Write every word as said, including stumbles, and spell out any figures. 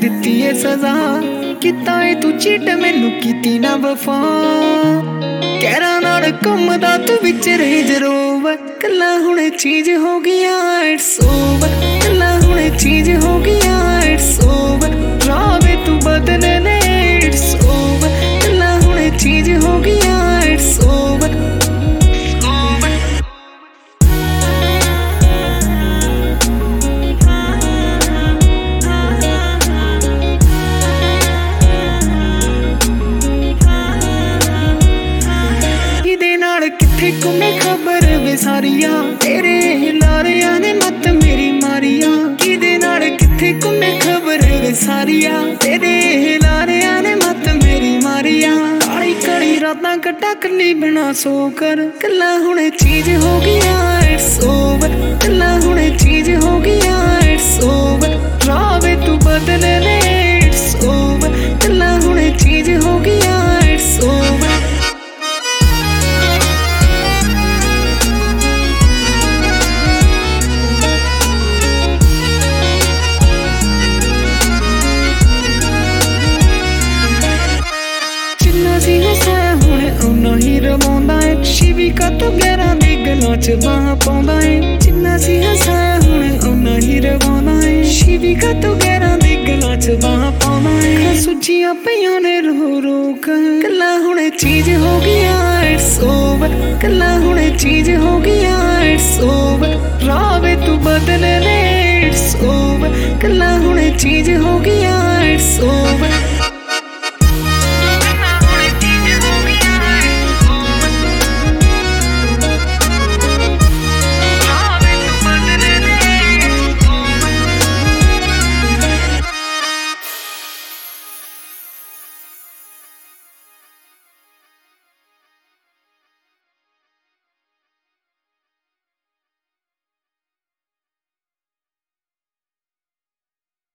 दिती है सजा किता है तू चीट मैनू कीती ना वफा कहरा नाल घुमदा तू विच रेंज रोवर कला हुणे चीज हो गया इट्स ओवर कला हुणे चीज हो गया इट्स ओवर रावे तू बदले ने इट्स ओवर कला हुणे चीज हो गया इट्स ओवर किथे कुने खबर वे सारिया तेरे लारिया ने मत मेरी मारिया किदे नाल किथे कुने खबर वे सारिया तेरे लारिया ने मत मेरी मारिया काली काली रातां कटा कली बिना सो कर कला हुणे चीज हो गया इट्स ओवर कला हुणे चीज हो गया इट्स ओवर रावे तू बदले ले इट्स ओवर कला हुणे चीज हो गया इट्स ओवर ही रवांदा है शिविका तो गैरां दे गलों च बाह पाउंदा है जिन्ना सी हसाया हुणे उन्ना ही रवांदा है शिविका तो गैरां दे गलों च बाह पाउंदा है सुजियां पईयां ने रो रो कला हुणे चीज हो गया इट्स ओवर कला हुणे चीज हो गया इट्स ओवर रावे तू बदले ले इट्स ओवर कला हुणे चीज हो गया